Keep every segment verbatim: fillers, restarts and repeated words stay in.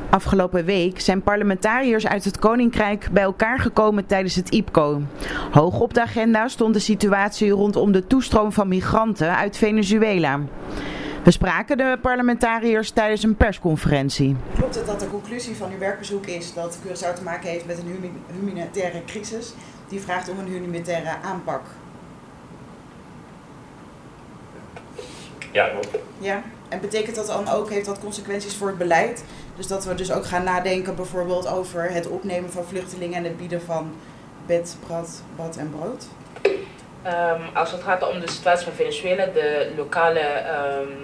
Afgelopen week zijn parlementariërs uit het Koninkrijk bij elkaar gekomen tijdens het I P C O. Hoog op de agenda stond de situatie rondom de toestroom van migranten uit Venezuela. We spraken de parlementariërs tijdens een persconferentie. Klopt het dat de conclusie van uw werkbezoek is dat Curaçao te maken heeft met een humanitaire crisis die vraagt om een humanitaire aanpak? Ja, klopt. Ja, en betekent dat dan ook, heeft dat consequenties voor het beleid? Dus dat we dus ook gaan nadenken bijvoorbeeld over het opnemen van vluchtelingen en het bieden van bed, bad, bad en brood? Um, als het gaat om de situatie van Venezuela, de lokale um,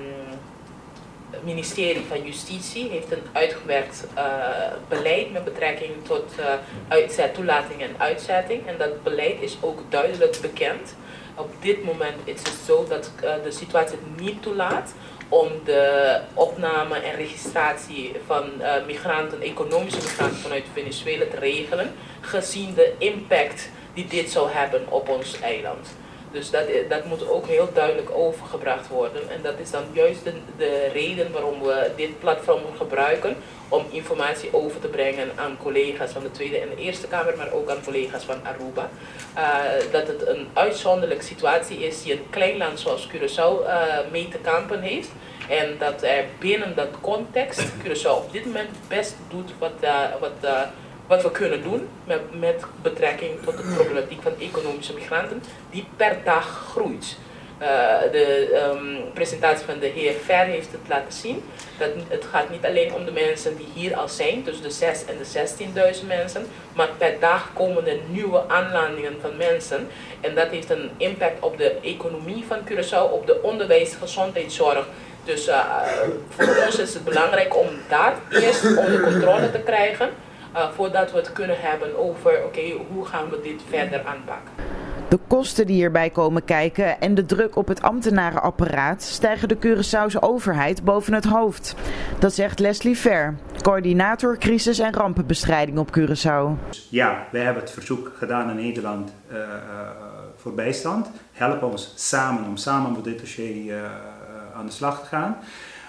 ministerie van Justitie heeft een uitgewerkt uh, beleid met betrekking tot uh, uitzet, toelating en uitzetting. En dat beleid is ook duidelijk bekend. Op dit moment is het zo dat uh, de situatie het niet toelaat om de opname en registratie van uh, migranten, economische migranten vanuit Venezuela te regelen, gezien de impact die dit zou hebben op ons eiland. Dus dat, dat moet ook heel duidelijk overgebracht worden. En dat is dan juist de, de reden waarom we dit platform gebruiken om informatie over te brengen aan collega's van de Tweede en de Eerste Kamer, maar ook aan collega's van Aruba. Uh, dat het een uitzonderlijke situatie is die een klein land zoals Curaçao uh, mee te kampen heeft. En dat er binnen dat context Curaçao op dit moment het best doet wat, uh, wat uh, Wat we kunnen doen met, met betrekking tot de problematiek van economische migranten, die per dag groeit. Uh, de um, presentatie van de heer Ver heeft het laten zien. Dat het gaat niet alleen om de mensen die hier al zijn, dus de zes en de zestienduizend mensen, maar per dag komen er nieuwe aanlandingen van mensen. En dat heeft een impact op de economie van Curaçao, op de onderwijs, gezondheidszorg. Dus uh, voor ons is het belangrijk om daar eerst onder controle te krijgen. Uh, voordat we het kunnen hebben over oké, okay, hoe gaan we dit verder aanpakken. De kosten die hierbij komen kijken en de druk op het ambtenarenapparaat stijgen de Curaçaose overheid boven het hoofd. Dat zegt Leslie Ver, coördinator crisis- en rampenbestrijding op Curaçao. Ja, wij hebben het verzoek gedaan aan Nederland uh, voor bijstand. Help ons samen om samen met dit dossier uh, aan de slag te gaan.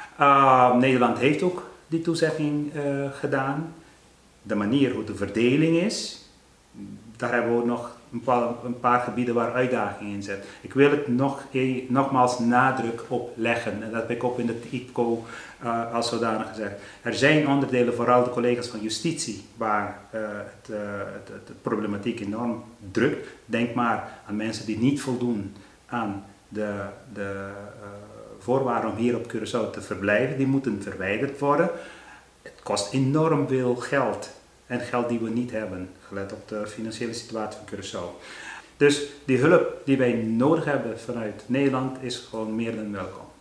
Uh, Nederland heeft ook die toezegging uh, gedaan. De manier hoe de verdeling is, daar hebben we nog een paar, een paar gebieden waar uitdagingen in zitten. Ik wil het nog, eh, nogmaals nadruk op leggen en dat heb ik ook in het I P C O uh, als zodanig gezegd. Er zijn onderdelen, vooral de collega's van justitie, waar uh, het, uh, het, het, het problematiek enorm drukt. Denk maar aan mensen die niet voldoen aan de, de uh, voorwaarden om hier op Curaçao te verblijven. Die moeten verwijderd worden. Het kost enorm veel geld. En geld die we niet hebben, gelet op de financiële situatie van Curaçao. Dus die hulp die wij nodig hebben vanuit Nederland is gewoon meer dan welkom.